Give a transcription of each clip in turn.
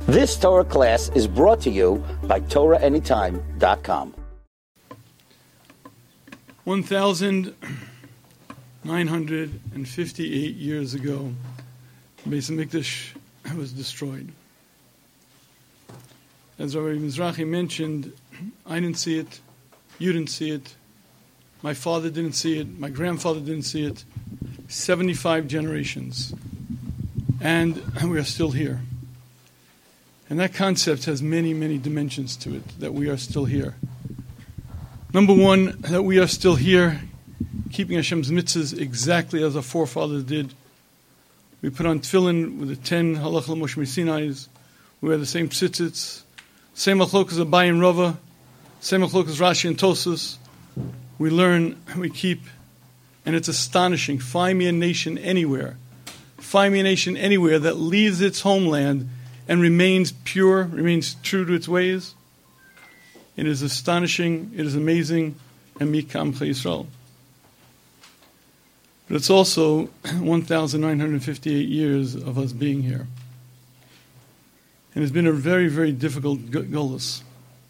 This Torah class is brought to you by TorahAnytime.com. 1,958 years ago, the Beis Hamikdash was destroyed. As Rabbi Mizrahi mentioned, I didn't see it, you didn't see it, my father didn't see it, my grandfather didn't see it, 75 generations. And we are still here. And that concept has many, many dimensions to it, that we are still here. Number one, that we are still here, keeping Hashem's mitzvahs exactly as our forefathers did. We put on tefillin with the 10 halachah Moshe Sinai's. We wear the same tzitzits, same machlokas Abai and Rava, same machlokas Rashi and Tosas. We learn, we keep, and it's astonishing. Find me a nation anywhere. Find me a nation anywhere that leaves its homeland and remains pure, remains true to its ways. It is astonishing, it is amazing, and mikam Yisrael. But it's also 1,958 years of us being here. And it's been a very, very difficult golus.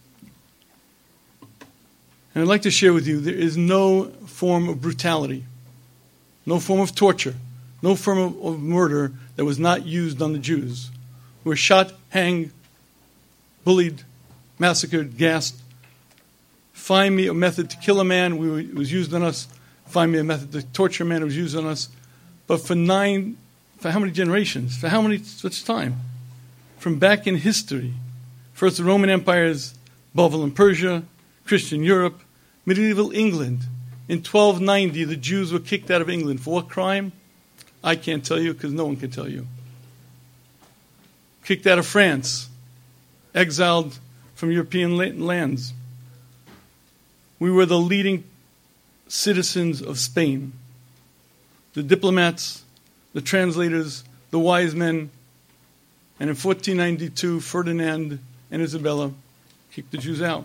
And I'd like to share with you, there is no form of brutality, no form of torture, no form of murder that was not used on the Jews. Who were shot, hanged, bullied, massacred, gassed. Find me a method to kill a man, it was used on us. Find me a method to torture a man, it was used on us. But for how many generations? For how many such time? From back in history. First the Roman empires, Babel and Persia, Christian Europe, medieval England. In 1290, the Jews were kicked out of England. For what crime? I can't tell you because no one can tell you. Kicked out of France, exiled from European lands. We were the leading citizens of Spain. The diplomats, the translators, the wise men, and in 1492, Ferdinand and Isabella kicked the Jews out.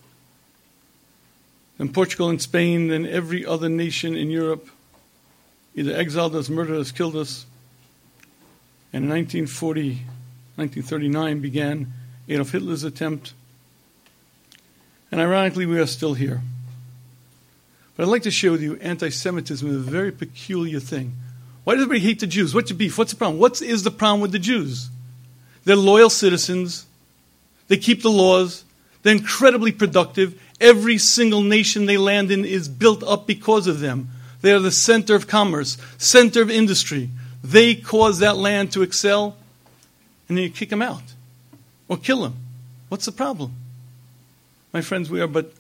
Then Portugal and Spain and every other nation in Europe either exiled us, murdered us, killed us. And in 1939 began Adolf Hitler's attempt. And ironically, we are still here. But I'd like to share with you anti-Semitism is a very peculiar thing. Why does everybody hate the Jews? What's your beef? What's the problem? What is the problem with the Jews? They're loyal citizens. They keep the laws. They're incredibly productive. Every single nation they land in is built up because of them. They are the center of commerce, center of industry. They cause that land to excel. And then you kick them out or kill them. What's the problem? My friends, we are but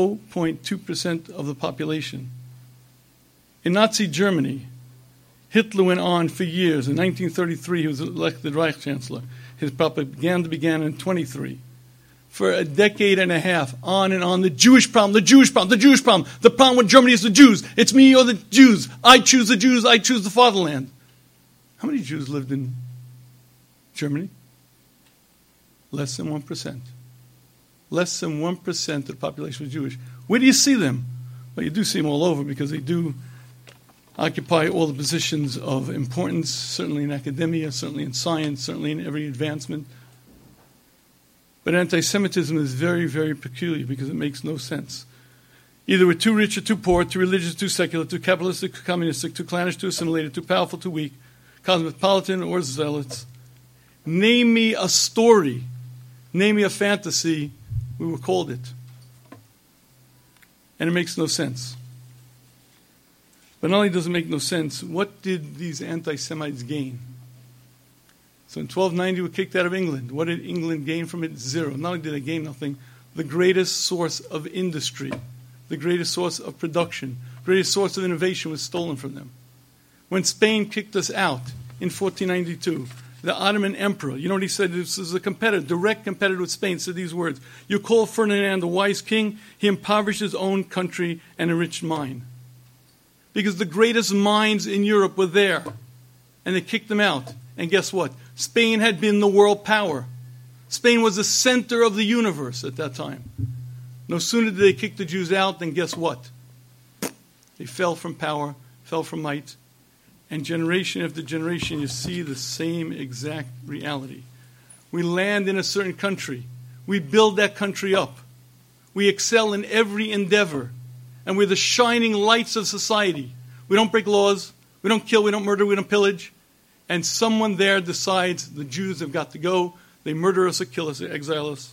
0.2% of the population. In Nazi Germany, Hitler went on for years. In 1933, he was elected Reich Chancellor. His propaganda began in 1923. For a decade and a half, on and on, the Jewish problem, the Jewish problem, the Jewish problem. The problem with Germany is the Jews. It's me or the Jews. I choose the Jews. I choose the fatherland. How many Jews lived in Germany? Less than 1%. Less than 1% of the population was Jewish. Where do you see them? Well, you do see them all over because they do occupy all the positions of importance, certainly in academia, certainly in science, certainly in every advancement. But anti-Semitism is very, very peculiar because it makes no sense. Either we're too rich or too poor, too religious, too secular, too capitalistic, too communistic, too clannish, too assimilated, too powerful, too weak, cosmopolitan or zealots. Name me a story, name me a fantasy, we were called it. And it makes no sense. But not only does it make no sense, what did these anti-Semites gain? So in 1290 we were kicked out of England. What did England gain from it? Zero. Not only did they gain nothing, the greatest source of industry, the greatest source of production, the greatest source of innovation was stolen from them. When Spain kicked us out in 1492, the Ottoman emperor, you know what he said? This is a competitor, direct competitor with Spain, said these words: "You call Ferdinand a wise king, he impoverished his own country and enriched mine." Because the greatest minds in Europe were there, and they kicked them out. And guess what? Spain had been the world power. Spain was the center of the universe at that time. No sooner did they kick the Jews out, then guess what? They fell from power, fell from might. And generation after generation, you see the same exact reality. We land in a certain country. We build that country up. We excel in every endeavor. And we're the shining lights of society. We don't break laws. We don't kill. We don't murder. We don't pillage. And someone there decides the Jews have got to go. They murder us or kill us or exile us.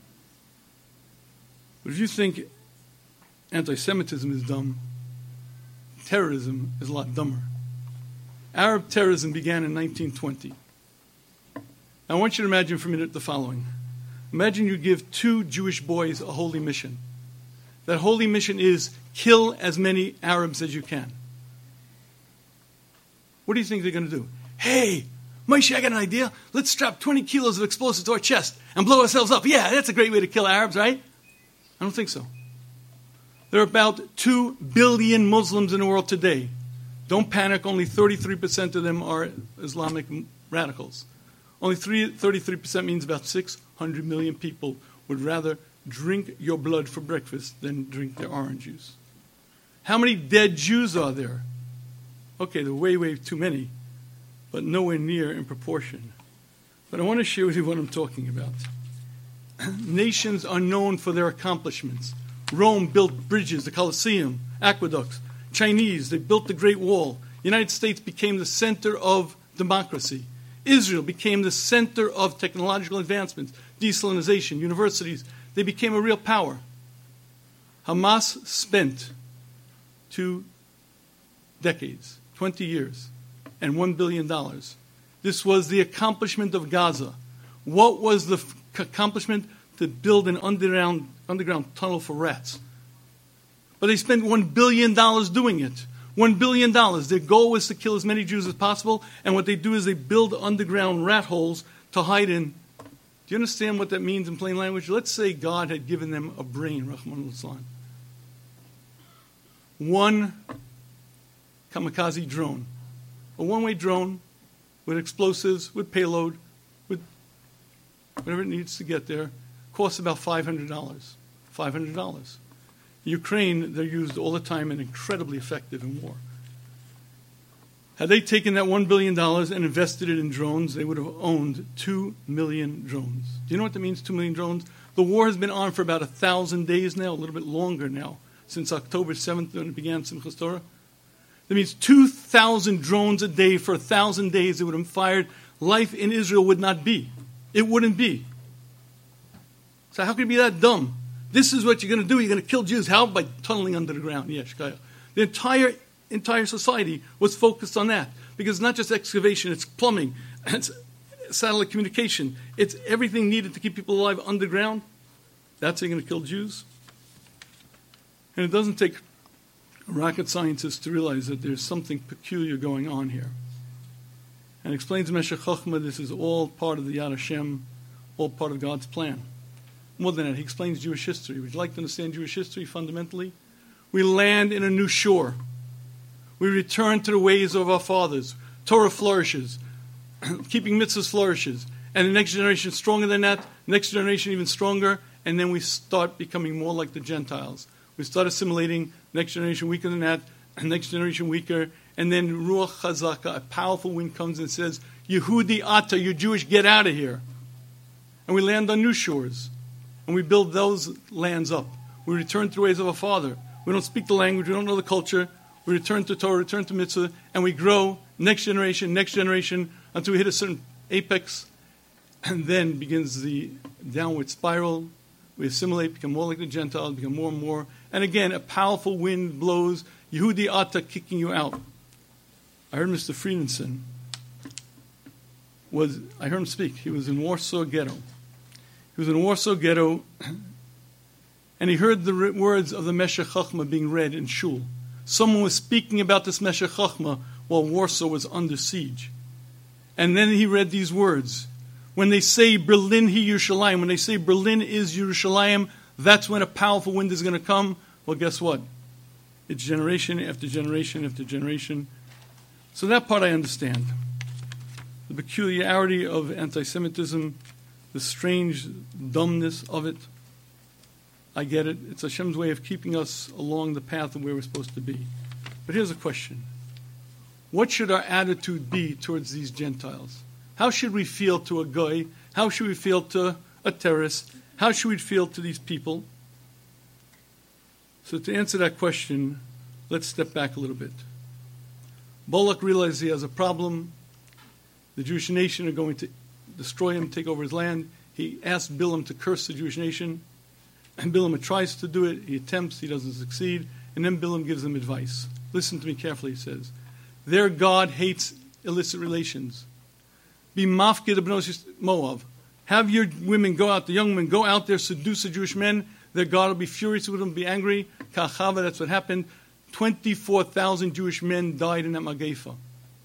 But if you think anti-Semitism is dumb, terrorism is a lot dumber. Arab terrorism began in 1920. I want you to imagine for a minute the following. Imagine you give 2 Jewish boys a holy mission. That holy mission is kill as many Arabs as you can. What do you think they're going to do? Hey, Moshe, I got an idea. Let's strap 20 kilos of explosives to our chest and blow ourselves up. Yeah, that's a great way to kill Arabs, right? I don't think so. There are about 2 billion Muslims in the world today. Don't panic, only 33% of them are Islamic radicals. Only 33% means about 600 million people would rather drink your blood for breakfast than drink their orange juice. How many dead Jews are there? Okay, there are way, way too many, but nowhere near in proportion. But I want to share with you what I'm talking about. Nations are known for their accomplishments. Rome built bridges, the Colosseum, aqueducts. Chinese, they built the Great Wall. The United States became the center of democracy. Israel became the center of technological advancements, desalinization, universities. They became a real power. Hamas spent 2 decades, 20 years, and $1 billion. This was the accomplishment of Gaza. What was the accomplishment? To build an underground tunnel for rats. But they spent $1 billion doing it. $1 billion. Their goal was to kill as many Jews as possible, and what they do is they build underground rat holes to hide in. Do you understand what that means in plain language? Let's say God had given them a brain, Rahman al-Islam. One kamikaze drone. A one-way drone with explosives, with payload, with whatever it needs to get there, costs about $500. $500. Ukraine, they're used all the time and incredibly effective in war. Had they taken that $1 billion and invested it in drones, they would have owned 2 million drones. Do you know what that means, 2 million drones? The war has been on for about 1,000 days now, a little bit longer now, since October 7th when it began Simchas Torah. That means 2,000 drones a day for 1,000 days they would have fired. Life in Israel would not be. It wouldn't be. So how can it be that dumb? This is what you're going to do. You're going to kill Jews. How? By tunneling under the ground. Yeah, Shkaya. The entire society was focused on that. Because it's not just excavation, it's plumbing, it's satellite communication. It's everything needed to keep people alive underground. That's how you're going to kill Jews. And it doesn't take rocket scientists to realize that there's something peculiar going on here. And explains Meshech Chochmah, this is all part of the Yad Hashem, all part of God's plan. More than that, he explains Jewish history. Would you like to understand Jewish history fundamentally? We land in a new shore. We return to the ways of our fathers. Torah flourishes. Keeping mitzvahs flourishes. And the next generation is stronger than that. Next generation even stronger. And then we start becoming more like the Gentiles. We start assimilating. Next generation weaker than that. Next generation weaker. And then Ruach Chazaka, a powerful wind comes and says, Yehudi Ata, you're Jewish, get out of here. And we land on new shores. And we build those lands up. We return to the ways of our father. We don't speak the language. We don't know the culture. We return to Torah, return to mitzvah, and we grow next generation, until we hit a certain apex. And then begins the downward spiral. We assimilate, become more like the Gentiles, become more and more. And again, a powerful wind blows, Yehudi Ata, kicking you out. I heard Mr. Friedenson. I heard him speak. He was in Warsaw Ghetto. He was in Warsaw Ghetto, and he heard the words of the Meshech Chochmah being read in shul. Someone was speaking about this Meshech Chochmah while Warsaw was under siege. And then he read these words. When they say Berlin hi Yerushalayim, when they say Berlin is Yerushalayim, that's when a powerful wind is going to come. Well, guess what? It's generation after generation after generation. So that part I understand. The peculiarity of anti-Semitism, the strange dumbness of it, I get it. It's Hashem's way of keeping us along the path of where we're supposed to be. But here's a question. What should our attitude be towards these Gentiles? How should we feel to a guy How should we feel to a terrorist? How should we feel to these people? So to answer that question, let's step back a little bit. Balak realizes he has a problem. The Jewish nation are going to destroy him, take over his land. He asks Bilam to curse the Jewish nation. And Bilam tries to do it. He attempts. He doesn't succeed. And then Bilam gives him advice. Listen to me carefully, he says. Their God hates illicit relations. Be mafkid b'nos Moav. Have your women go out, the young women go out there, seduce the Jewish men. Their God will be furious with them, be angry. Kachava, that's what happened. 24,000 Jewish men died in that Mageifa.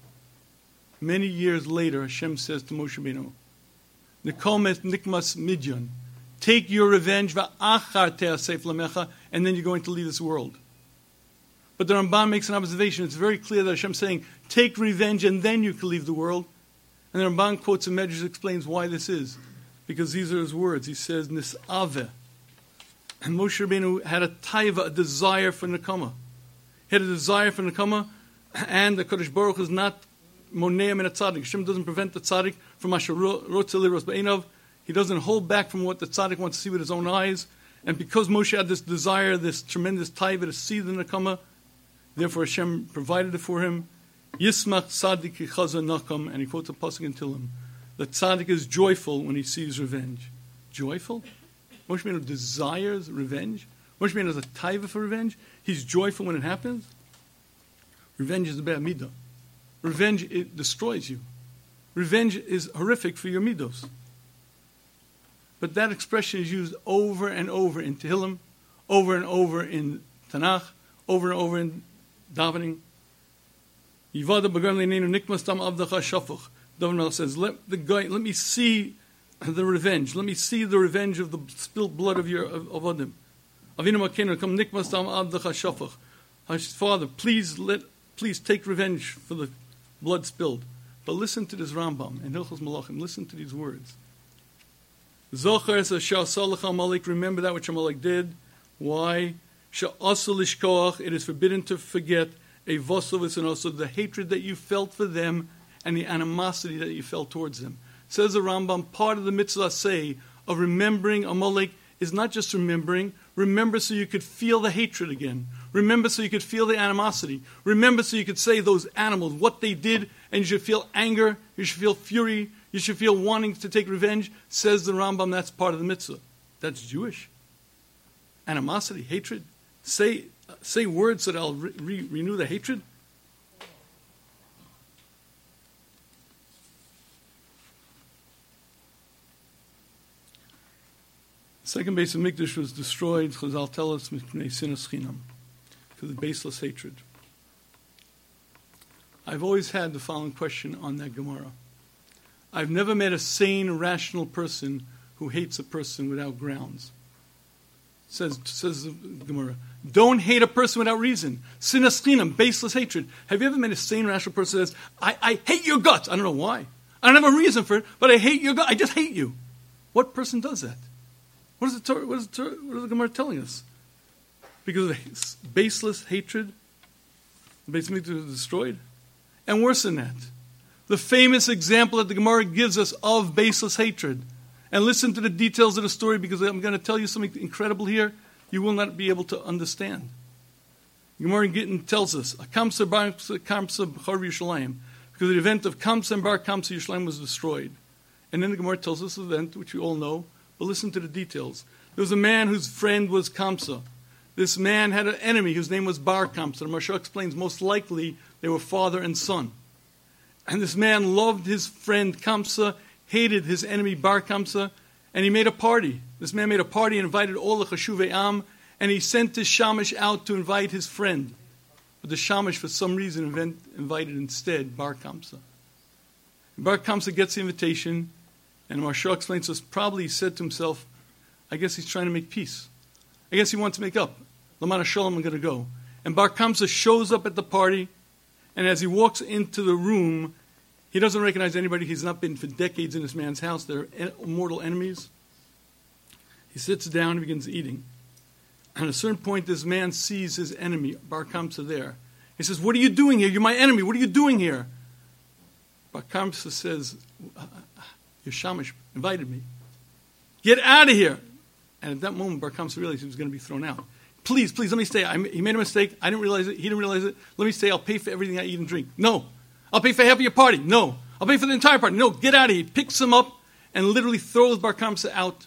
Many years later, Hashem says to Moshe Rabbeinu, Nikomet nikmas midyan. Take your revenge, va'achar te'asef lamecha, and then you're going to leave this world. But the Ramban makes an observation. It's very clear that Hashem is saying, take revenge and then you can leave the world. And the Ramban quotes a Medrash, explains why this is. Because these are his words. He says, Nis'aveh. And Moshe Rabbeinu had a taiva, a desire for Nekama. He had a desire for Nekama, and the Kodesh Baruch is not monea min tzaddik. Hashem doesn't prevent the tzaddik from asher rotze liros ba'einav. He doesn't hold back from what the tzaddik wants to see with his own eyes. And because Moshe had this desire, this tremendous taiva to see the Nekama, therefore Hashem provided it for him. Yismach tzaddik yichaza nakam, and he quotes a pasuk in Tehillim. The tzaddik is joyful when he sees revenge. Joyful? Moshe Rabbeinu desires revenge. Moshe Rabbeinu has a taiva for revenge. He's joyful when it happens. Revenge is a bad midah. Revenge, it destroys you. Revenge is horrific for your midos. But that expression is used over and over in Tehillim, over and over in Tanakh, over and over in davening. Yivada b'gam le'neinu nikmas tam avdacha shafuch. David says, let me see the revenge. Let me see the revenge of the spilled blood of your of Adam. Avinu Makenu, come nikmas tam avdacha shafuch. Father, please take revenge for the blood spilled. But listen to this Rambam in Hilchos Malachim. Listen to these words. Zocher es asher salach Amalek. Remember that which Amalek did. Why? She'asur lishkoach. It is forbidden to forget a vosovus and also the hatred that you felt for them and the animosity that you felt towards them. Says the Rambam, part of the mitzvah say of remembering Amalek is not just remembering. Remember so you could feel the hatred again. Remember so you could feel the animosity. Remember so you could say those animals, what they did, and you should feel anger, you should feel fury, you should feel wanting to take revenge. Says the Rambam, that's part of the mitzvah. That's Jewish. Animosity, hatred. Say words that I'll renew the hatred. The second base of Mikdash was destroyed, Chazal tell us, because of baseless hatred. I've always had the following question on that Gemara. I've never met a sane, rational person who hates a person without grounds. Says the Gemara. Don't hate a person without reason. Sinas chinam, baseless hatred. Have you ever met a sane, rational person who says, I hate your guts. I don't know why. I don't have a reason for it, but I hate your guts. I just hate you. What person does that? What is the Gemara telling us? Because of baseless hatred, the Beis Mikdash was destroyed. And worse than that, the famous example that the Gemara gives us of baseless hatred. And listen to the details of the story, because I'm going to tell you something incredible here you will not be able to understand. Gemara in Gittin tells us, Kamsa Bar Kamsa B'char Yerushalayim, because the event of Kamsa and Bar Kamsa Yerushalayim was destroyed. And then the Gemara tells us the event, which we all know, but listen to the details. There was a man whose friend was Kamsa. This man had an enemy whose name was Bar Kamsa. The Maharsha explains most likely they were father and son. And this man loved his friend Kamsa, hated his enemy Bar Kamsa, and he made a party. This man made a party and invited all the Chashuvei Am, and he sent his Shamash out to invite his friend. But the Shamash, for some reason, invited instead Bar Kamsa. And Bar Kamsa gets the invitation, and Maharsha explains to us, probably he said to himself, I guess he's trying to make peace. I guess he wants to make up. Lamana Shalom, I'm going to go. And Bar Kamsa shows up at the party, and as he walks into the room, he doesn't recognize anybody. He's not been for decades in this man's house. They're mortal enemies. He sits down and begins eating. And at a certain point, this man sees his enemy, Bar Kamsa, there. He says, what are you doing here? You're my enemy. What are you doing here? Bar Kamsa says, you're Shamash. invited me. Get out of here. And at that moment, Bar Kamsa realized he was going to be thrown out. Please, let me stay. He made a mistake. I didn't realize it. He didn't realize it. Let me stay. I'll pay for everything I eat and drink. No. I'll pay for half of your party. No. I'll pay for the entire party. No, get out of here. He picks him up and literally throws Bar Kamsa out.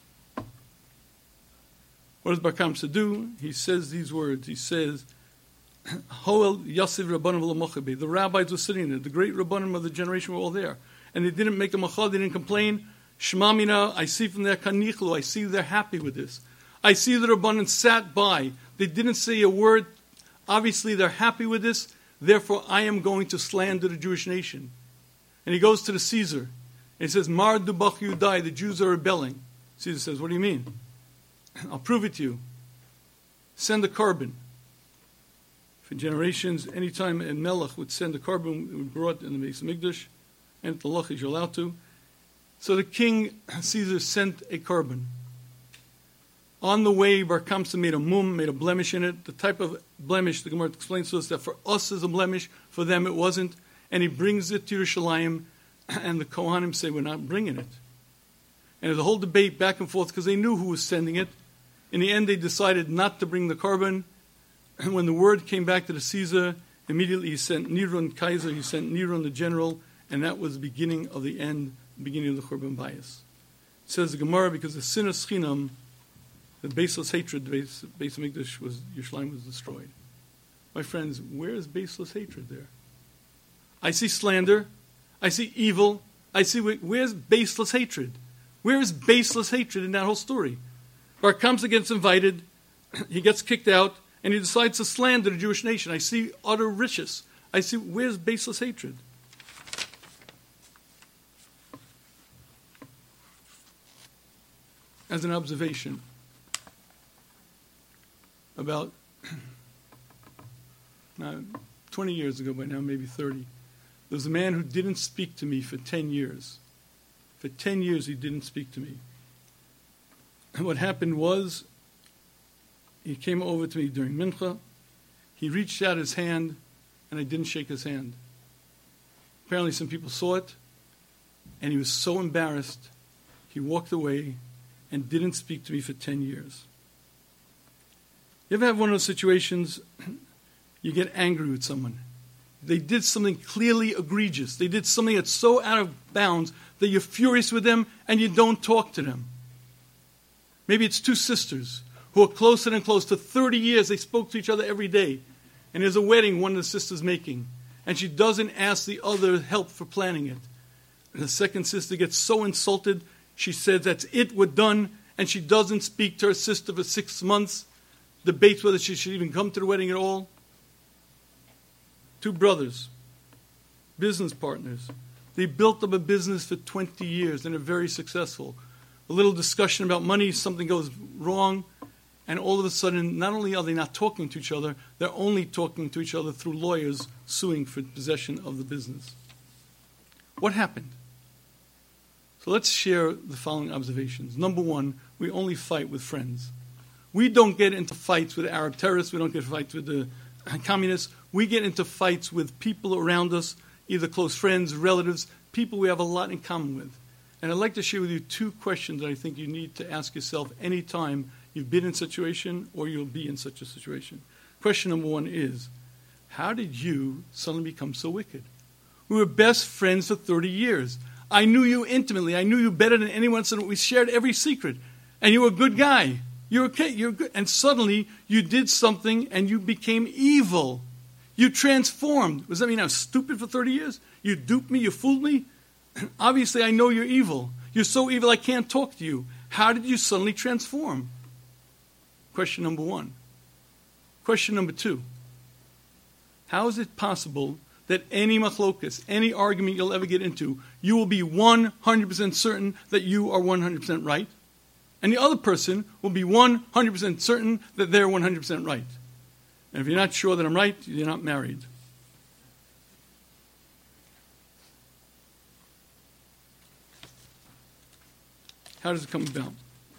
What does Bar Kamsa do? He says these words. He says, Hoel Yasiv Rabbanim v'lo. The rabbis were sitting there. The great Rabbanim of the generation were all there. And they didn't make a machal. They didn't complain. Shema mina, I see from their kanichlu. I see they're happy with this. I see the Rabbanim sat by. They didn't say a word. Obviously, they're happy with this. Therefore, I am going to slander the Jewish nation. And he goes to the Caesar. And he says, Mar Dubach Yudai, the Jews are rebelling. Caesar says, what do you mean? I'll prove it to you. Send a carbon. For generations, anytime a melech would send a carbon brought in the Beis Mikdash, and the Lach you're allowed to. So the king, Caesar, sent a carbon. On the way, Bar Kamsa made a blemish in it. The type of blemish, the Gemara explains to us that for us is a blemish, for them it wasn't. And he brings it to Yerushalayim, and the Kohanim say, we're not bringing it. And there's a whole debate back and forth because they knew who was sending it. In the end, they decided not to bring the carbon. And when the word came back to the Caesar, immediately he sent Niron Kaiser, he sent Niron the general, and that was the beginning of the end, the beginning of the Churban Bayis. It says the Gemara, because the sin of Schinam, the baseless hatred, the Beis Mikdash was, Yerushalayim was destroyed. My friends, where is baseless hatred there? I see slander, I see evil, I see, where's baseless hatred? Where is baseless hatred in that whole story? Bar Kamsa gets invited, he gets kicked out, and he decides to slander the Jewish nation. I see utter riches. I see, where's baseless hatred? As an observation, about 20 years ago by now, maybe 30, there was a man who didn't speak to me for 10 years. For 10 years he didn't speak to me. And what happened was, he came over to me during Mincha, he reached out his hand, and I didn't shake his hand. Apparently some people saw it, and he was so embarrassed, he walked away and didn't speak to me for 10 years. You ever have one of those situations, you get angry with someone. They did something clearly egregious. They did something that's so out of bounds that you're furious with them and you don't talk to them. Maybe it's two sisters who are closer and close to 30 years. They spoke to each other every day. And there's a wedding one of the sisters making. And she doesn't ask the other help for planning it. And the second sister gets so insulted, she says, that's it, we're done. And she doesn't speak to her sister for 6 months. Debates whether she should even come to the wedding at all. Two brothers, business partners. They built up a business for 20 years and are very successful. A little discussion about money, something goes wrong, and all of a sudden, not only are they not talking to each other, they're only talking to each other through lawyers suing for possession of the business. What happened? So let's share the following observations. Number one, we only fight with friends. We don't get into fights with Arab terrorists. We don't get into fights with the communists. We get into fights with people around us, either close friends, relatives, people we have a lot in common with. And I'd like to share with you two questions that I think you need to ask yourself anytime you've been in a situation or you'll be in such a situation. Question number one is, how did you suddenly become so wicked? We were best friends for 30 years. I knew you intimately. I knew you better than anyone else. We shared every secret. And you were a good guy. You're okay. You're good. And suddenly you did something and you became evil. You transformed. Does that mean I was stupid for 30 years? You duped me. You fooled me. Obviously, I know you're evil. You're so evil I can't talk to you. How did you suddenly transform? Question number one. Question number two. How is it possible that any machlokas, any argument you'll ever get into, you will be 100% certain that you are 100% right, and the other person will be 100% certain that they're 100% right? And if you're not sure that I'm right, you're not married. How does it come about?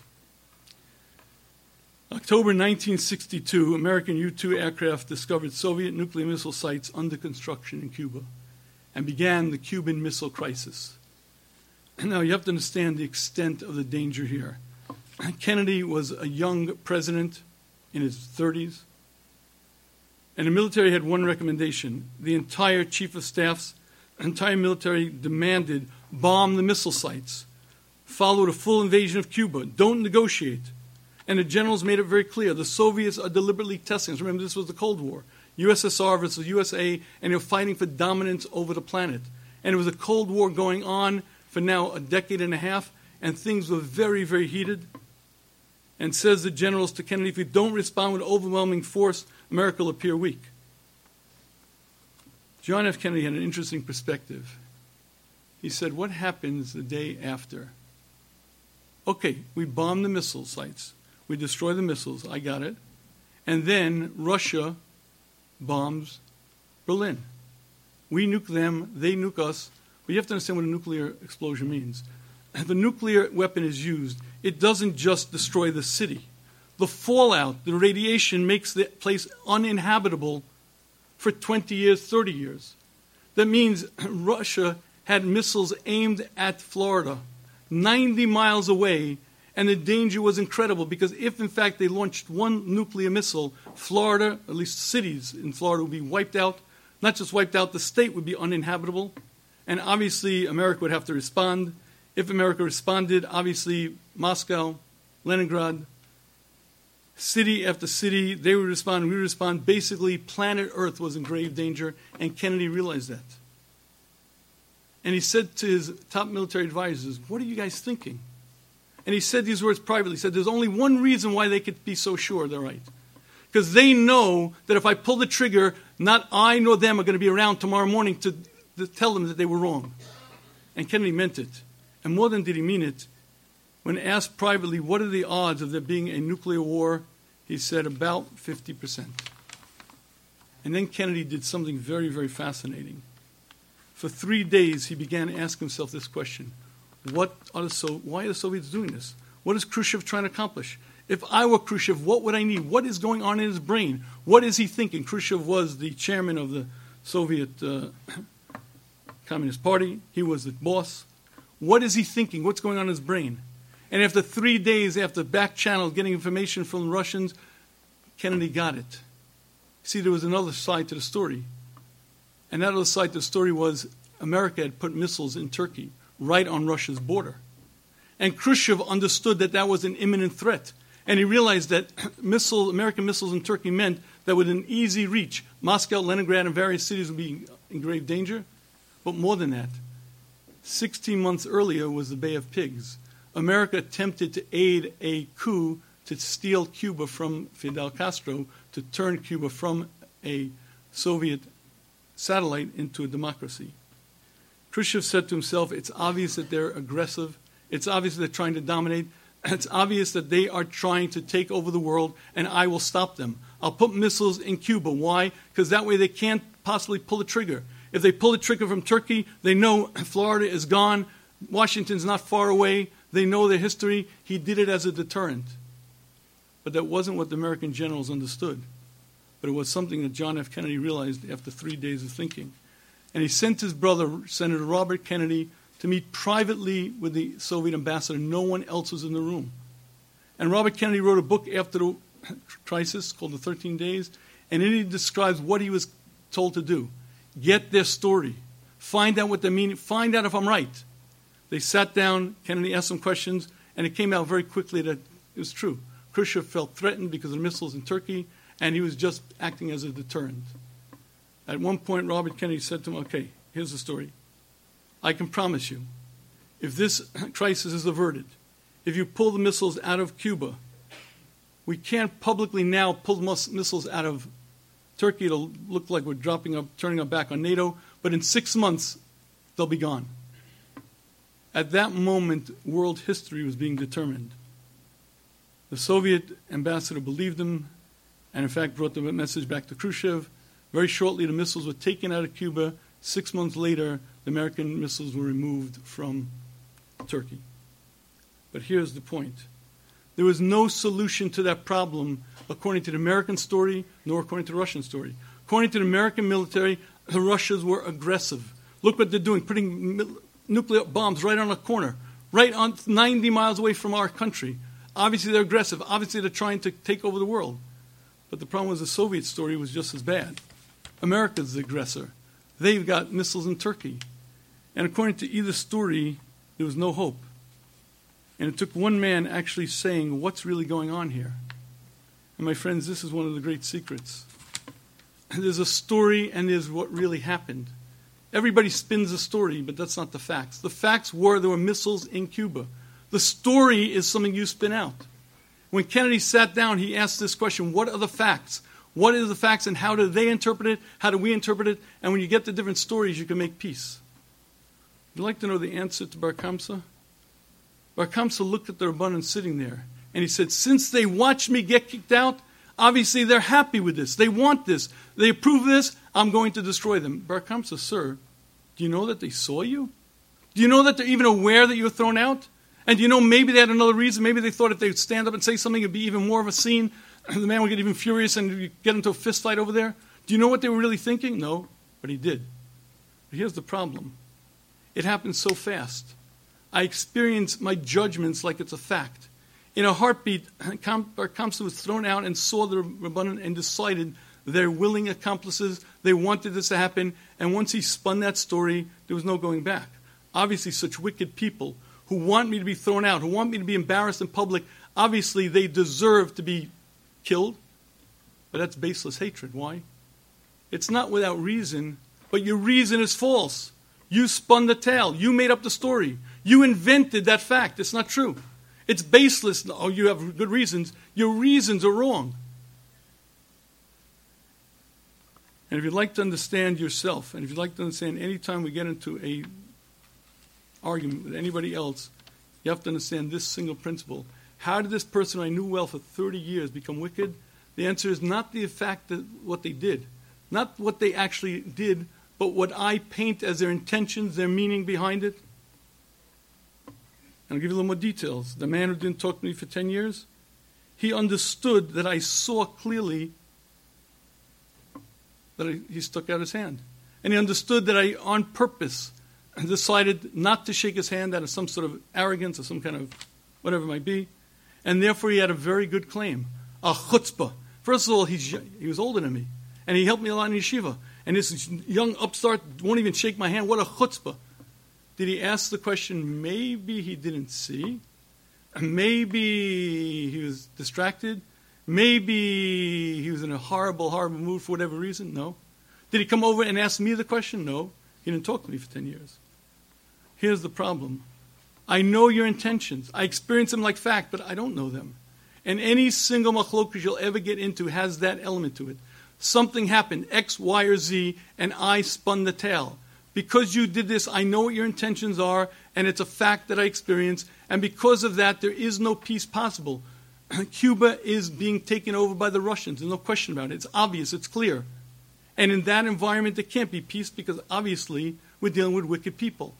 October 1962, American U-2 aircraft discovered Soviet nuclear missile sites under construction in Cuba and began the Cuban Missile Crisis. Now, you have to understand the extent of the danger here. Kennedy was a young president in his 30s, and the military had one recommendation. The entire chief of staff's entire military demanded bomb the missile sites, follow the full invasion of Cuba, don't negotiate. And the generals made it very clear. The Soviets are deliberately testing us. Remember, this was the Cold War. USSR versus USA, and they were fighting for dominance over the planet. And it was a Cold War going on for now a decade and a half, and things were very, very heated. And says the generals to Kennedy, if you don't respond with overwhelming force, America will appear weak. John F. Kennedy had an interesting perspective. He said, what happens the day after? Okay, we bomb the missile sites. We destroy the missiles. I got it. And then Russia bombs Berlin. We nuke them. They nuke us. But you have to understand what a nuclear explosion means. If a nuclear weapon is used, it doesn't just destroy the city. The fallout, the radiation makes the place uninhabitable for 20 years, 30 years. That means Russia had missiles aimed at Florida, 90 miles away, and the danger was incredible because if, in fact, they launched one nuclear missile, Florida, at least cities in Florida, would be wiped out. Not just wiped out, the state would be uninhabitable. And obviously, America would have to respond. If America responded, obviously, Moscow, Leningrad, city after city, they would respond, we would respond. Basically, planet Earth was in grave danger, and Kennedy realized that. And he said to his top military advisors, what are you guys thinking? And he said these words privately. He said, there's only one reason why they could be so sure they're right. Because they know that if I pull the trigger, not I nor them are going to be around tomorrow morning to tell them that they were wrong. And Kennedy meant it. And more than did he mean it, when asked privately, what are the odds of there being a nuclear war, he said about 50%. And then Kennedy did something very, very fascinating. For 3 days, he began to ask himself this question. Why are the Soviets doing this? What is Khrushchev trying to accomplish? If I were Khrushchev, what would I need? What is going on in his brain? What is he thinking? Khrushchev was the chairman of the Soviet Communist Party. He was the boss. What is he thinking? What's going on in his brain? And after 3 days, after back channel getting information from the Russians, Kennedy got it. See, there was another side to the story. And that other side to the story was America had put missiles in Turkey, right on Russia's border. And Khrushchev understood that that was an imminent threat. And he realized that American missiles in Turkey meant that with an easy reach, Moscow, Leningrad, and various cities would be in grave danger. But more than that, 16 months earlier was the Bay of Pigs. America attempted to aid a coup to steal Cuba from Fidel Castro, to turn Cuba from a Soviet satellite into a democracy. Khrushchev said to himself, it's obvious that they're aggressive. It's obvious that they're trying to dominate. It's obvious that they are trying to take over the world, and I will stop them. I'll put missiles in Cuba. Why? Because that way they can't possibly pull the trigger. If they pull the trigger from Turkey, they know Florida is gone. Washington's not far away. They know their history. He did it as a deterrent. But that wasn't what the American generals understood. But it was something that John F. Kennedy realized after 3 days of thinking. And he sent his brother, Senator Robert Kennedy, to meet privately with the Soviet ambassador. No one else was in the room. And Robert Kennedy wrote a book after the crisis called The 13 Days, and in it he describes what he was told to do. Get their story. Find out what they mean. Find out if I'm right. They sat down, Kennedy asked some questions, and it came out very quickly that it was true. Khrushchev felt threatened because of the missiles in Turkey, and he was just acting as a deterrent. At one point, Robert Kennedy said to him, okay, here's the story. I can promise you, if this crisis is averted, if you pull the missiles out of Cuba, we can't publicly now pull the missiles out of Turkey. It'll look like we're turning our back on NATO, but in 6 months, they'll be gone. At that moment, world history was being determined. The Soviet ambassador believed him, and in fact brought the message back to Khrushchev. Very shortly, the missiles were taken out of Cuba. 6 months later, the American missiles were removed from Turkey. But here's the point. There was no solution to that problem according to the American story, nor according to the Russian story. According to the American military, the Russians were aggressive. Look what they're doing, putting nuclear bombs right on a corner, right on 90 miles away from our country. Obviously, they're aggressive. Obviously, they're trying to take over the world. But the problem was the Soviet story was just as bad. America's the aggressor. They've got missiles in Turkey. And according to either story, there was no hope. And it took one man actually saying, what's really going on here? And my friends, this is one of the great secrets. There's a story and there's what really happened. Everybody spins a story, but that's not the facts. The facts were there were missiles in Cuba. The story is something you spin out. When Kennedy sat down, he asked this question, what are the facts? What are the facts and how do they interpret it? How do we interpret it? And when you get the different stories, you can make peace. Would you like to know the answer to Bar Kamsa? Bar Kamsa looked at the Rabbanan sitting there, and he said, since they watched me get kicked out, obviously they're happy with this. They want this. They approve of this. I'm going to destroy them. Bar Kamsa, sir, do you know that they saw you? Do you know that they're even aware that you were thrown out? And do you know maybe they had another reason? Maybe they thought if they would stand up and say something, it would be even more of a scene. The man would get even furious and get into a fist fight over there. Do you know what they were really thinking? No, but he did. But here's the problem. It happened so fast. I experienced my judgments like it's a fact. In a heartbeat, Bar Kamsa was thrown out and saw the Rabbanan and decided they're willing accomplices. They wanted this to happen. And once he spun that story, there was no going back. Obviously, such wicked people who want me to be thrown out, who want me to be embarrassed in public, obviously they deserve to be killed. But that's baseless hatred. Why? It's not without reason, but your reason is false. You spun the tale. You made up the story. You invented that fact. It's not true. It's baseless. Oh, you have good reasons. Your reasons are wrong. And if you'd like to understand yourself, and if you'd like to understand any time we get into a argument with anybody else, you have to understand this single principle. How did this person I knew well for 30 years become wicked? The answer is not the fact that what they did, not what they actually did, but what I paint as their intentions, their meaning behind it. And I'll give you a little more details. The man who didn't talk to me for 10 years, he understood that I saw clearly that he stuck out his hand. And he understood that I, on purpose, decided not to shake his hand out of some sort of arrogance or some kind of whatever it might be. And therefore he had a very good claim, a chutzpah. First of all, he was older than me. And he helped me a lot in yeshiva. And this young upstart won't even shake my hand. What a chutzpah. Did he ask the question, maybe he didn't see? Maybe he was distracted? Maybe he was in a horrible, horrible mood for whatever reason? No. Did he come over and ask me the question? No. He didn't talk to me for 10 years. Here's the problem. I know your intentions. I experience them like fact, but I don't know them. And any single machlokas you'll ever get into has that element to it. Something happened, X, Y, or Z, and I spun the tale. Because you did this, I know what your intentions are, and it's a fact that I experience, and because of that, there is no peace possible. Cuba is being taken over by the Russians. There's no question about it. It's obvious. It's clear. And in that environment, there can't be peace because obviously we're dealing with wicked people.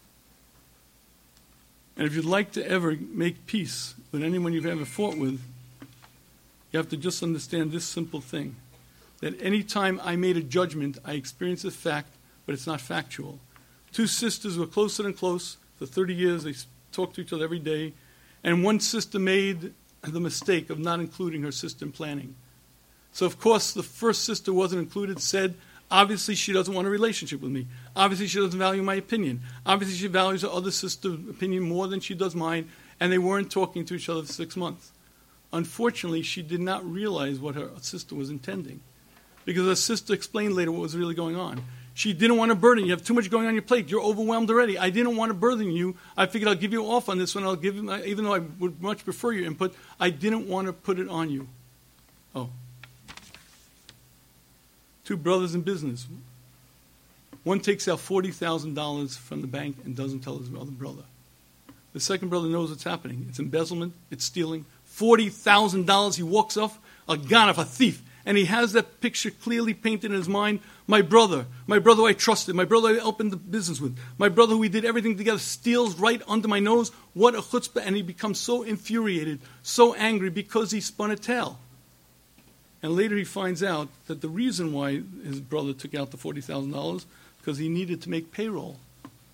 And if you'd like to ever make peace with anyone you've ever fought with, you have to just understand this simple thing. That any time I made a judgment, I experienced a fact, but it's not factual. Two sisters were closer than close for 30 years. They talked to each other every day. And one sister made the mistake of not including her sister in planning. So, of course, the first sister wasn't included, said, obviously she doesn't want a relationship with me. Obviously she doesn't value my opinion. Obviously she values her other sister's opinion more than she does mine, and they weren't talking to each other for 6 months. Unfortunately, she did not realize what her sister was intending, because her sister explained later what was really going on. She didn't want to burden you. You have too much going on your plate. You're overwhelmed already. I didn't want to burden you. I figured I'll give you off on this one. I'll give you, even though I would much prefer your input, I didn't want to put it on you. Oh. Two brothers in business. One takes out $40,000 from the bank and doesn't tell his other brother. The second brother knows what's happening. It's embezzlement. It's stealing. $40,000. He walks off a ganav, a thief. And he has that picture clearly painted in his mind. My brother who I trusted, my brother I opened the business with, my brother who we did everything together, steals right under my nose. What a chutzpah. And he becomes so infuriated, so angry because he spun a tale. And later he finds out that the reason why his brother took out the $40,000 because he needed to make payroll.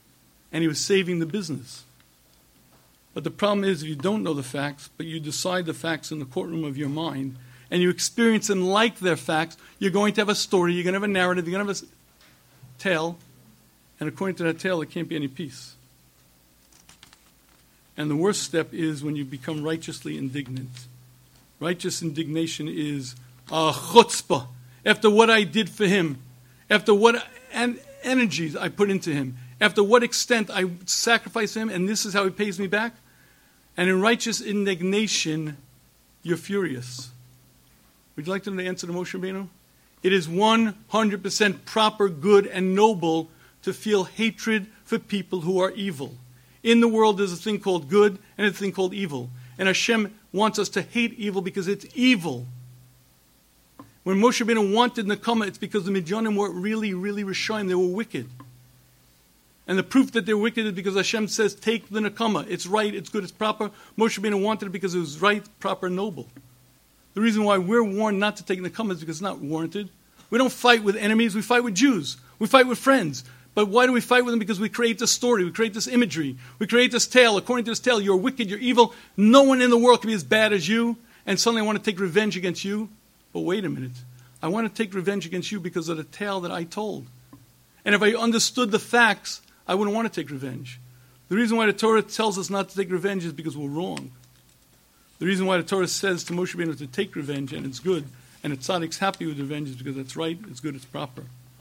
and he was saving the business. But the problem is, if you don't know the facts, but you decide the facts in the courtroom of your mind, and you experience them like they're facts, you're going to have a story, you're going to have a narrative, you're going to have a tale, and according to that tale, there can't be any peace. And the worst step is when you become righteously indignant. Righteous indignation is a chutzpah. After what I did for him, after what energies I put into him, after what extent I sacrificed him, and this is how he pays me back. And in righteous indignation, you're furious. Would you like to know the answer to Moshe Rabbeinu? It is 100% proper, good, and noble to feel hatred for people who are evil. In the world, there's a thing called good and a thing called evil. And Hashem wants us to hate evil because it's evil. When Moshe Rabbeinu wanted Nekama, it's because the Midyanim were really, really Rishayim. They were wicked. And the proof that they're wicked is because Hashem says, take the Nekama. It's right, it's good, it's proper. Moshe Rabbeinu wanted it because it was right, proper, noble. The reason why we're warned not to take Nekama is because it's not warranted. We don't fight with enemies, we fight with Jews. We fight with friends. But why do we fight with them? Because we create this story, we create this imagery, we create this tale. According to this tale, you're wicked, you're evil. No one in the world can be as bad as you. And suddenly I want to take revenge against you. But wait a minute. I want to take revenge against you because of the tale that I told. And if I understood the facts, I wouldn't want to take revenge. The reason why the Torah tells us not to take revenge is because we're wrong. The reason why the Torah says to Moshe Rabbeinu to take revenge, and it's good, and the tzaddik's happy with revenge, is because it's right, it's good, it's proper.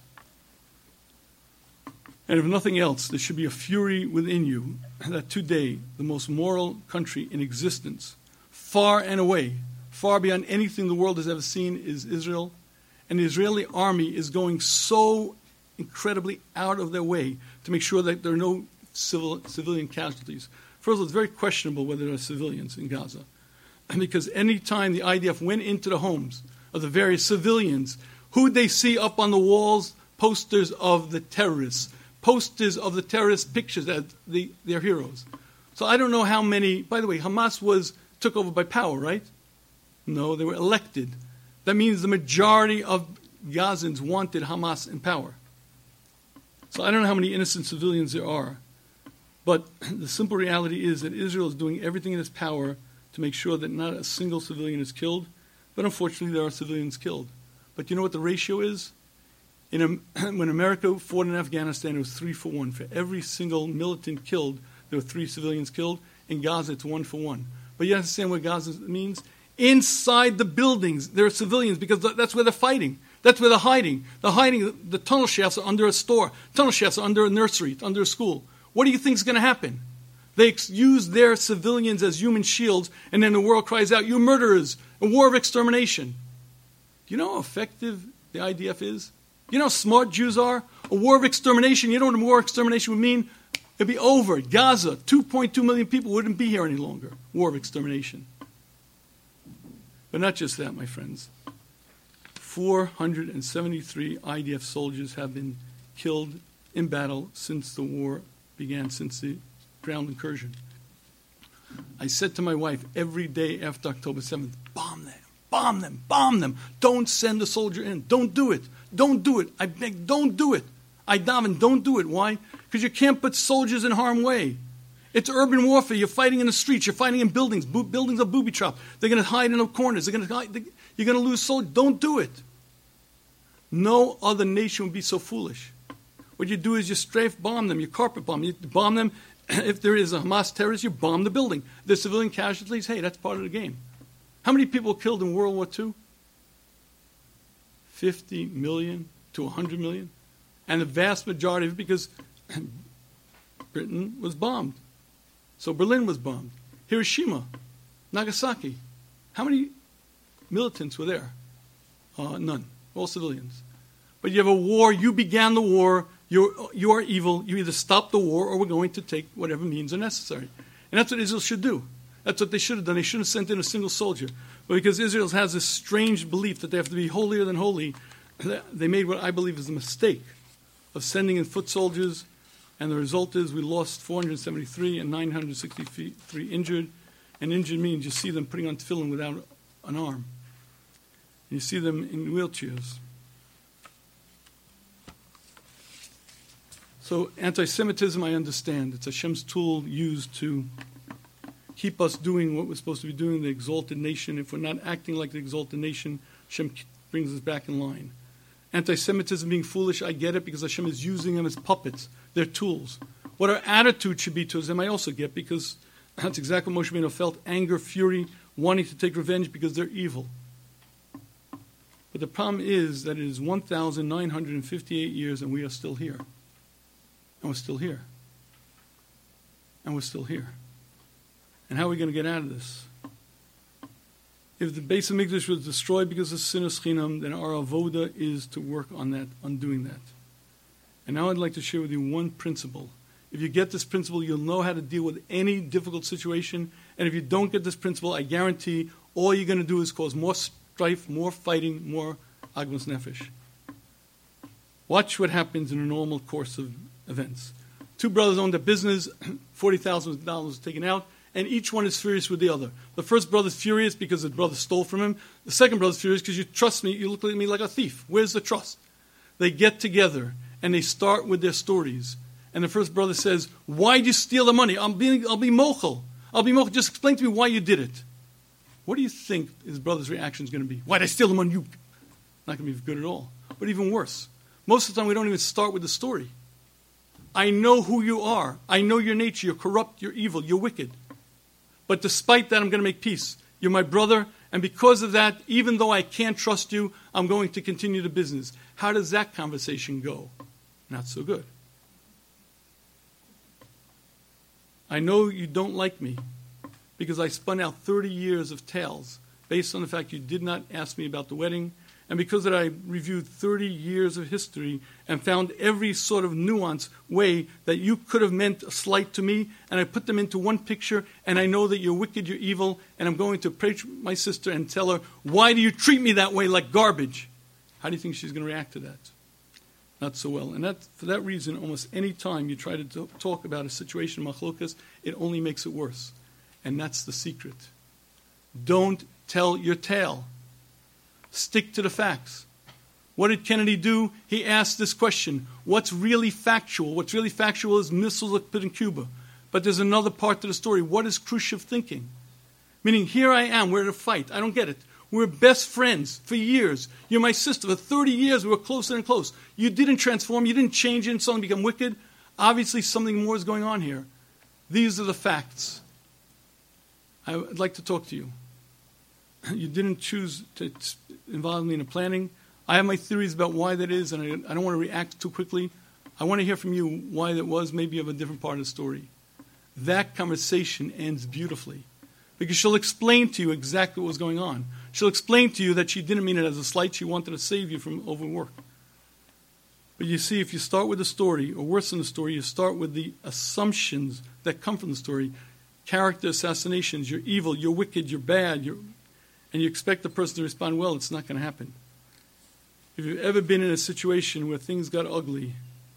And if nothing else, there should be a fury within you that today, the most moral country in existence, far and away, far beyond anything the world has ever seen, is Israel. And the Israeli army is going so incredibly out of their way to make sure that there are no civilian casualties. First of all, it's very questionable whether there are civilians in Gaza. Because any time the IDF went into the homes of the various civilians, who'd they see up on the walls? Posters of the terrorists. Posters of the terrorist pictures as their heroes. So I don't know how many. By the way, Hamas took over by power, right? No, they were elected. That means the majority of Gazans wanted Hamas in power. So I don't know how many innocent civilians there are. But the simple reality is that Israel is doing everything in its power to make sure that not a single civilian is killed. But unfortunately, there are civilians killed. But you know what the ratio is? When America fought in Afghanistan, it was 3-1. For every single militant killed, there were 3 civilians killed. In Gaza, it's 1-1. But you understand what Gaza means? Inside the buildings, there are civilians because that's where they're fighting. That's where they're hiding. They're hiding. The tunnel shafts are under a store. Tunnel shafts are under a nursery, under a school. What do you think is going to happen? They use their civilians as human shields, and then the world cries out, you murderers, a war of extermination. Do you know how effective the IDF is? You know how smart Jews are? A war of extermination. You know what a war of extermination would mean? It'd be over. Gaza, 2.2 million people wouldn't be here any longer. War of extermination. But not just that, my friends. 473 IDF soldiers have been killed in battle since the war began, since the ground incursion. I said to my wife every day after October 7th, bomb them, bomb them, bomb them. Don't send a soldier in. Don't do it. Don't do it. I beg, don't do it. I daven, don't do it. Why? Because you can't put soldiers in harm's way. It's urban warfare. You're fighting in the streets. You're fighting in buildings. Buildings are booby-trapped. They're going to hide in the corners. You're going to lose soldiers. Don't do it. No other nation would be so foolish. What you do is you strafe bomb them. You carpet bomb. You bomb them. If there is a Hamas terrorist, you bomb the building. There's civilian casualties. Hey, that's part of the game. How many people were killed in World War II? 50 million to 100 million. And the vast majority of it because Britain was bombed. So Berlin was bombed. Hiroshima, Nagasaki. How many militants were there? None. All civilians. But you have a war. You began the war. You are evil. You either stop the war or we're going to take whatever means are necessary. And that's what Israel should do. That's what they should have done. They shouldn't have sent in a single soldier. But because Israel has this strange belief that they have to be holier than holy, they made what I believe is a mistake of sending in foot soldiers. And the result is we lost 473 and 963 injured. And injured means you see them putting on tefillin without an arm. And you see them in wheelchairs. So anti-Semitism, I understand. It's Hashem's tool used to keep us doing what we're supposed to be doing, the exalted nation. If we're not acting like the exalted nation, Hashem brings us back in line. Anti-Semitism being foolish, I get it, because Hashem is using them as puppets. They're tools. What our attitude should be towards them, I also get, because that's exactly what Moshe Rabbeinu felt: anger, fury, wanting to take revenge because they're evil. But the problem is that it is 1,958 years and we are still here. And we're still here. And we're still here. And how are we going to get out of this? If the Beis HaMikdash was destroyed because of sinas chinam, then our avoda is to work on that, on doing that. And now I'd like to share with you one principle. If you get this principle, you'll know how to deal with any difficult situation. And if you don't get this principle, I guarantee all you're going to do is cause more strife, more fighting, more agmas nefesh. Watch what happens in a normal course of events. Two brothers owned a business, $40,000 was taken out, and each one is furious with the other. The first brother's furious because his brother stole from him. The second brother's furious because you trust me, you look at me like a thief. Where's the trust? They get together and they start with their stories. And the first brother says, why did you steal the money? I'll be mochel. Just explain to me why you did it. What do you think his brother's reaction is going to be? Why did I steal the money? Not going to be good at all. But even worse, most of the time we don't even start with the story. I know who you are. I know your nature. You're corrupt. You're evil. You're wicked. But despite that, I'm going to make peace. You're my brother. And because of that, even though I can't trust you, I'm going to continue the business. How does that conversation go? Not so good. I know you don't like me because I spun out 30 years of tales based on the fact you did not ask me about the wedding, and because that I reviewed 30 years of history and found every sort of nuance way that you could have meant a slight to me, and I put them into one picture, and I know that you're wicked, you're evil, and I'm going to approach my sister and tell her, why do you treat me that way like garbage? How do you think she's going to react to that? Not so well. And that, for that reason, almost any time you try to talk about a situation, machlokas, it only makes it worse. And that's the secret. Don't tell your tale. Stick to the facts. What did Kennedy do? He asked this question: what's really factual? What's really factual is missiles that put in Cuba. But there's another part to the story. What is Khrushchev thinking? Meaning, here I am, we're in a fight. I don't get it. We're best friends for years. You're my sister. For 30 years, we were closer and close. You didn't transform. You didn't change it and suddenly become wicked. Obviously, something more is going on here. These are the facts. I would like to talk to you. You didn't choose to involve me in the planning. I have my theories about why that is, and I don't want to react too quickly. I want to hear from you why that was, maybe of a different part of the story. That conversation ends beautifully, because she'll explain to you exactly what was going on. She'll explain to you that she didn't mean it as a slight. She wanted to save you from overwork. But you see, if you start with the story, or worse than the story, you start with the assumptions that come from the story. Character assassinations, you're evil, you're wicked, you're bad, and you expect the person to respond well, it's not going to happen. If you've ever been in a situation where things got ugly,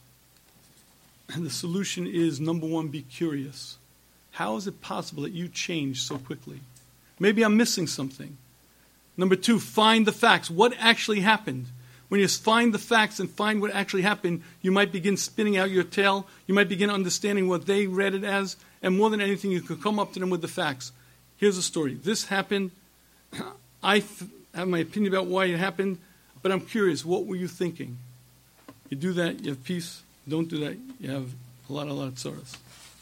and the solution is, number one, be curious. How is it possible that you changed so quickly? Maybe I'm missing something. Number two, find the facts. What actually happened? When you find the facts and find what actually happened, you might begin spinning out your tale. You might begin understanding what they read it as. And more than anything, you could come up to them with the facts. Here's the story. This happened. I have my opinion about why it happened, but I'm curious. What were you thinking? You do that, you have peace. Don't do that, you have a lot of sorrows.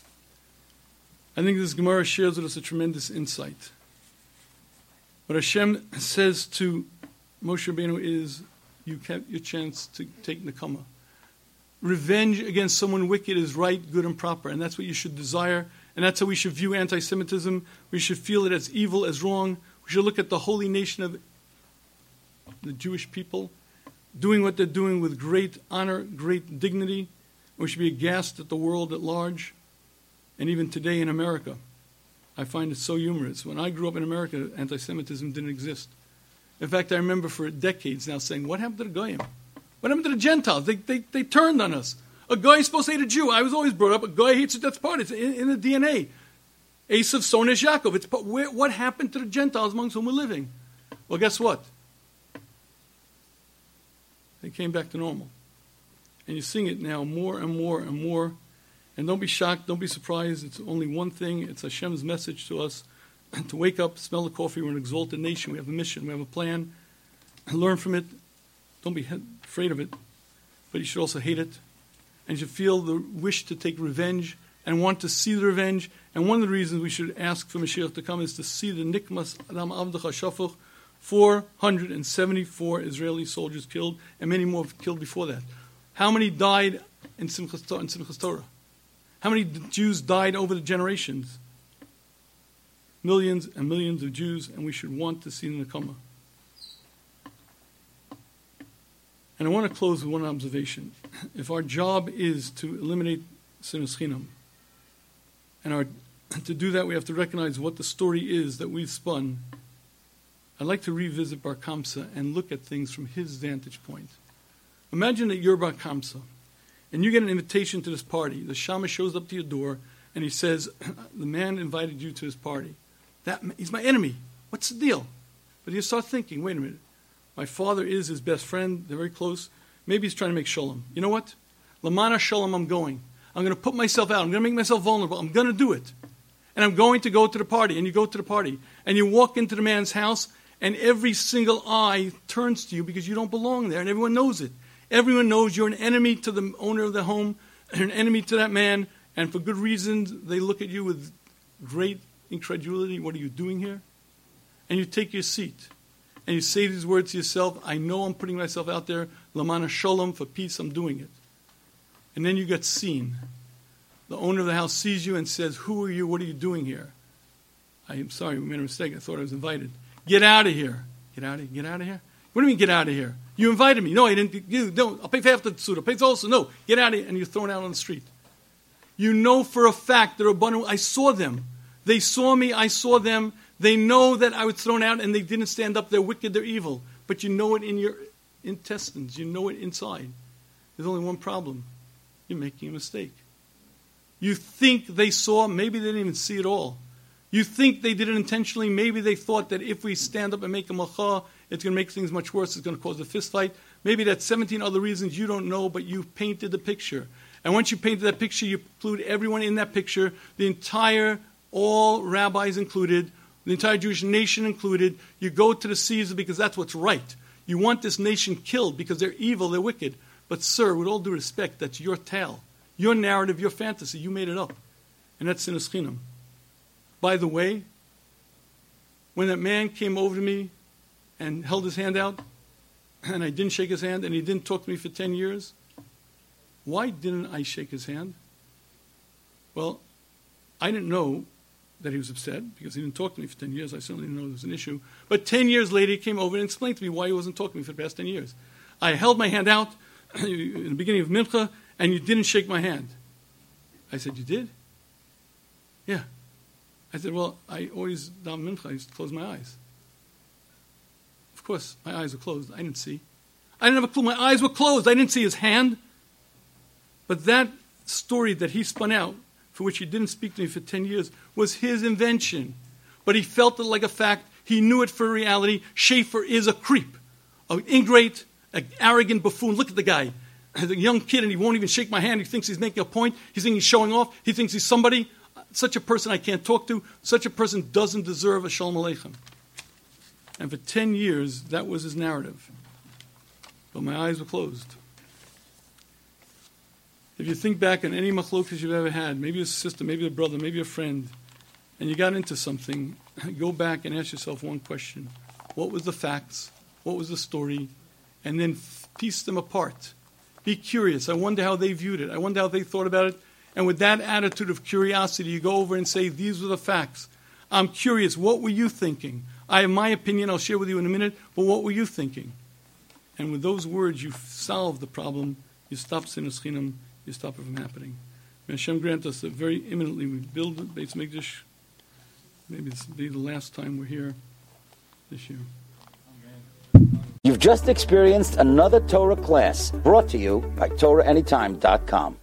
I think this Gemara shares with us a tremendous insight. What Hashem says to Moshe Rabbeinu is, you kept your chance to take Nekama. Revenge against someone wicked is right, good, and proper, and that's what you should desire, and that's how we should view anti-Semitism. We should feel it as evil, as wrong. We should look at the holy nation of the Jewish people doing what they're doing with great honor, great dignity. We should be aghast at the world at large, and even today in America. I find it so humorous. When I grew up in America, anti-Semitism didn't exist. In fact, I remember for decades now saying, what happened to the Goyim? What happened to the Gentiles? They turned on us. A guy is supposed to hate a Jew. I was always brought up, a guy hates it, that's part. It's in the DNA. Esav, Sonesh, Yaakov. What happened to the Gentiles amongst whom we're living? Well, guess what? They came back to normal. And you sing it now more and more and more. And don't be shocked, don't be surprised. It's only one thing. It's Hashem's message to us to wake up, smell the coffee. We're an exalted nation. We have a mission. We have a plan. Learn from it. Don't be afraid of it. But you should also hate it. And you should feel the wish to take revenge and want to see the revenge. And one of the reasons we should ask for Mashiach to come is to see the Nikmas Adam Avdecha Shafuch, 474 Israeli soldiers killed, and many more killed before that. How many died in Simchas Torah? How many Jews died over the generations? Millions and millions of Jews, and we should want to see the Nekama. And I want to close with one observation. If our job is to eliminate Sinas Chinam, and to do that we have to recognize what the story is that we've spun, I'd like to revisit Bar Kamsa and look at things from his vantage point. Imagine that you're Bar Kamsa, and you get an invitation to this party. The Shama shows up to your door, and he says, the man invited you to his party. He's my enemy. What's the deal? But you start thinking, wait a minute. My father is his best friend. They're very close. Maybe he's trying to make shalom. You know what? Lamana shalom, I'm going. I'm going to put myself out. I'm going to make myself vulnerable. I'm going to do it. And I'm going to go to the party. And you go to the party. And you walk into the man's house, and every single eye turns to you because you don't belong there, and everyone knows it. Everyone knows you're an enemy to the owner of the home, an enemy to that man, and for good reasons, they look at you with great incredulity. What are you doing here? And you take your seat, and you say these words to yourself, I know I'm putting myself out there, Lamana Shalom, for peace, I'm doing it. And then you get seen. The owner of the house sees you and says, who are you? What are you doing here? I'm sorry, we made a mistake. I thought I was invited. Get out of here. Get out of here. Get out of here. What do you mean get out of here? You invited me. No, I didn't. You don't. I'll pay for half the tzura. I'll pay for also. No, get out of here. And you're thrown out on the street. You know for a fact that Rabbanu, I saw them. They saw me. I saw them. They know that I was thrown out and they didn't stand up. They're wicked. They're evil. But you know it in your intestines. You know it inside. There's only one problem. You're making a mistake. You think they saw. Maybe they didn't even see it all. You think they did it intentionally. Maybe they thought that if we stand up and make a macha, it's going to make things much worse. It's going to cause a fist fight. Maybe that's 17 other reasons you don't know, but you painted the picture. And once you painted that picture, you include everyone in that picture, the entire, all rabbis included, the entire Jewish nation included. You go to the Caesar because that's what's right. You want this nation killed because they're evil, they're wicked. But sir, with all due respect, that's your tale, your narrative, your fantasy. You made it up. And that's Sinas Chinam. By the way, when that man came over to me and held his hand out, and I didn't shake his hand, and he didn't talk to me for 10 years, why didn't I shake his hand? Well, I didn't know that he was upset because he didn't talk to me for 10 years. I certainly didn't know there was an issue. But 10 years later, he came over and explained to me why he wasn't talking to me for the past 10 years. I held my hand out in the beginning of Mincha, and you didn't shake my hand. I said, you did? Yeah. I said, well, I always, daven Mincha, I used to close my eyes. Of course, my eyes were closed. I didn't see. I didn't have a clue. My eyes were closed. I didn't see his hand. But that story that he spun out, for which he didn't speak to me for 10 years, was his invention. But he felt it like a fact. He knew it for reality. Schaefer is a creep, an ingrate, an arrogant buffoon. Look at the guy. As a young kid, and he won't even shake my hand. He thinks he's making a point. He thinks he's showing off. He thinks he's somebody. Such a person I can't talk to. Such a person doesn't deserve a Shalom Aleichem. And for 10 years, that was his narrative. But my eyes were closed. If you think back on any machlokas you've ever had, maybe a sister, maybe a brother, maybe a friend, and you got into something, go back and ask yourself one question. What was the facts? What was the story? And then piece them apart. Be curious. I wonder how they viewed it. I wonder how they thought about it. And with that attitude of curiosity, you go over and say, these were the facts. I'm curious. What were you thinking? I have my opinion. I'll share with you in a minute. But what were you thinking? And with those words, you solve the problem. You stop Sinas Chinam. You stop it from happening. May Hashem grant us that very imminently we build Beis Mikdash. Maybe this will be the last time we're here this year. You've just experienced another Torah class brought to you by TorahAnytime.com.